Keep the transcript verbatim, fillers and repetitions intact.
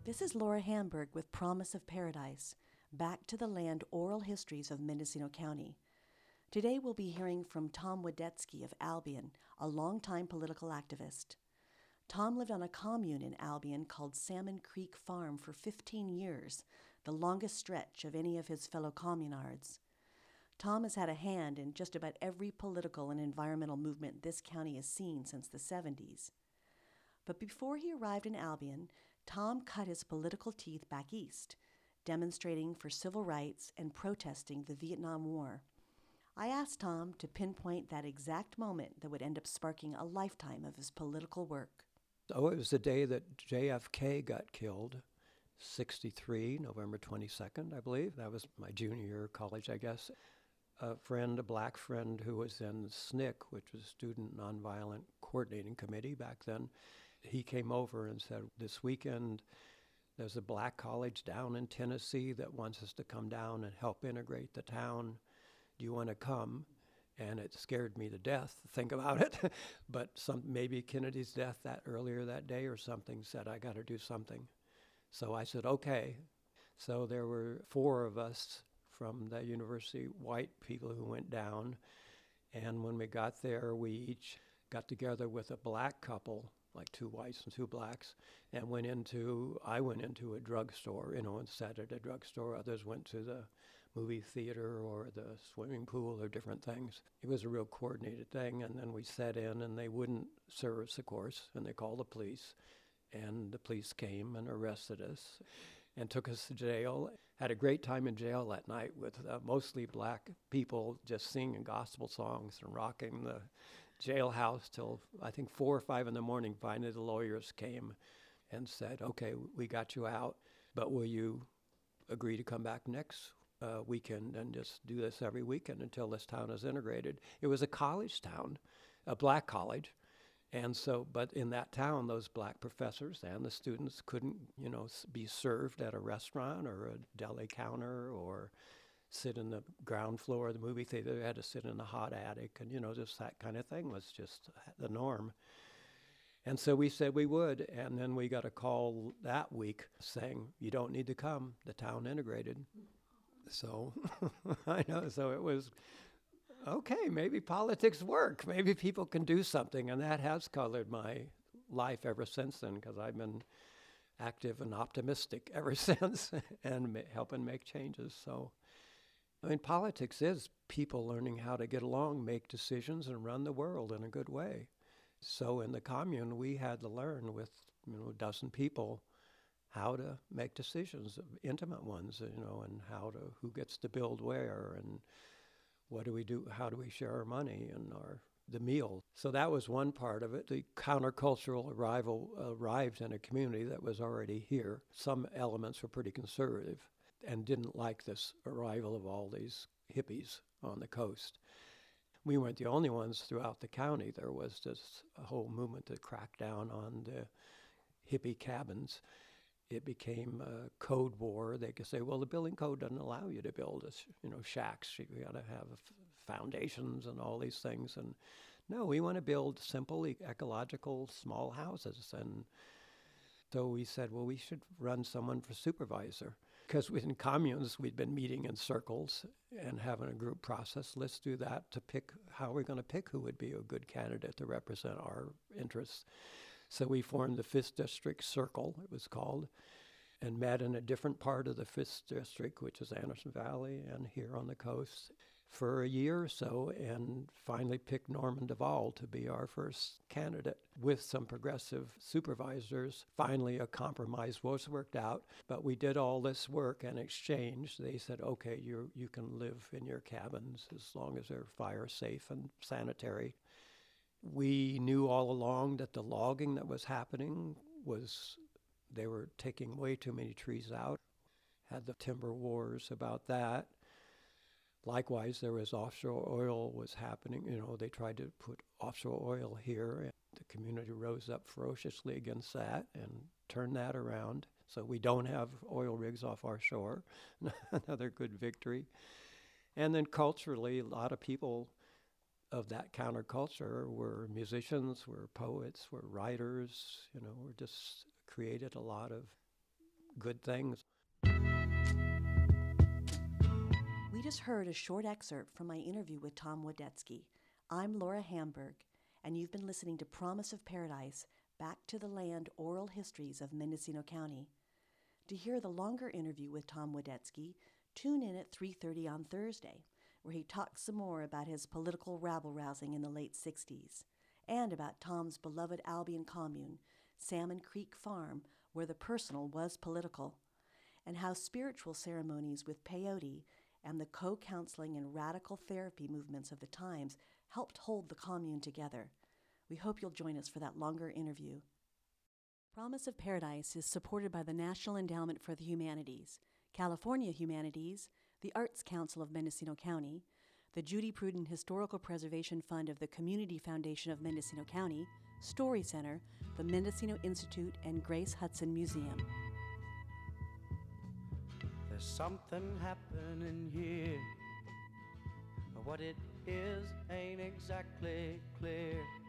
This is Laura Hamburg with Promise of Paradise, Back to the Land Oral Histories of Mendocino County. Today we'll be hearing from Tom Wadetsky of Albion, a longtime political activist. Tom lived on a commune in Albion called Salmon Creek Farm for fifteen years, the longest stretch of any of his fellow communards. Tom has had a hand in just about every political and environmental movement this county has seen since the seventies. But before he arrived in Albion, Tom cut his political teeth back east, demonstrating for civil rights and protesting the Vietnam War. I asked Tom to pinpoint that exact moment that would end up sparking a lifetime of his political work. Oh, it was the day that J F K got killed, sixty-three, November twenty-second, I believe. That was my junior year of college, I guess. A friend, a black friend who was in S N C C, which was Student Nonviolent Coordinating Committee back then, he came over and said, this weekend there's a black college down in Tennessee that wants us to come down and help integrate the town. Do you want to come? And it scared me to death to think about it. But some maybe Kennedy's death that earlier that day or something said, I got to do something. So I said, okay. So there were four of us from the university, white people who went down. And when we got there, we each got together with a black couple, like two whites and two blacks, and went into, I went into a drugstore, you know, and sat at a drugstore. Others went to the movie theater or the swimming pool or different things. It was a real coordinated thing, and then we sat in, and they wouldn't serve us, of course, and they called the police, and the police came and arrested us and took us to jail. Had a great time in jail that night with uh, mostly black people just singing gospel songs and rocking the jailhouse till I think four or five in the morning. Finally the lawyers came and said, okay, we got you out, but will you agree to come back next uh, weekend and just do this every weekend until this town is integrated? It was a college town, a black college. And so, but in that town, those black professors and the students couldn't, you know, be served at a restaurant or a deli counter or sit in the ground floor of the movie theater. They had to sit in the hot attic, and, you know, just that kind of thing was just the norm. And so we said we would, and then we got a call that week saying, you don't need to come, the town integrated. So, I know, so it was, okay, maybe politics work. Maybe people can do something, and that has colored my life ever since then, because I've been active and optimistic ever since and ma- helping make changes. So, I mean, politics is people learning how to get along, make decisions, and run the world in a good way. So in the commune, we had to learn with, you know, a dozen people how to make decisions, intimate ones, you know, and how to, who gets to build where, and what do we do, how do we share our money and our, the meal. So that was one part of it. The countercultural arrival arrived in a community that was already here. Some elements were pretty conservative and didn't like this arrival of all these hippies on the coast. We weren't the only ones throughout the county. There was this whole movement to crack down on the hippie cabins. It became a code war. They could say, well, the building code doesn't allow you to build, a, you know, shacks. You got to have foundations and all these things. And no, we want to build simple, ecological, small houses. And so we said, well, we should run someone for supervisor. Because within communes, we'd been meeting in circles and having a group process. Let's do that to pick how we're going to pick who would be a good candidate to represent our interests. So we formed the fifth District Circle, it was called, and met in a different part of the fifth District, which is Anderson Valley and here on the coast, for a year or so, and finally picked Norman Duvall to be our first candidate. With some progressive supervisors, finally a compromise was worked out, but we did all this work in exchange. They said, okay, you you can live in your cabins as long as they're fire safe and sanitary. We knew all along that the logging that was happening was, they were taking way too many trees out. Had the timber wars about that. Likewise, there was offshore oil was happening. You know, they tried to put offshore oil here, and the community rose up ferociously against that and turned that around. So we don't have oil rigs off our shore. Another good victory. And then culturally, a lot of people of that counterculture were musicians, were poets, were writers, you know, were just created a lot of good things. We just heard a short excerpt from my interview with Tom Wadetsky. I'm Laura Hamburg, and you've been listening to Promise of Paradise, Back to the Land Oral Histories of Mendocino County. To hear the longer interview with Tom Wadetsky, tune in at three thirty on Thursday, where he talks some more about his political rabble-rousing in the late sixties, and about Tom's beloved Albion commune, Salmon Creek Farm, where the personal was political, and how spiritual ceremonies with peyote and the co-counseling and radical therapy movements of the times helped hold the commune together. We hope you'll join us for that longer interview. Promise of Paradise is supported by the National Endowment for the Humanities, California Humanities, the Arts Council of Mendocino County, the Judy Pruden Historical Preservation Fund of the Community Foundation of Mendocino County, Story Center, the Mendocino Institute, and Grace Hudson Museum. There's something happening here. What it is ain't exactly clear.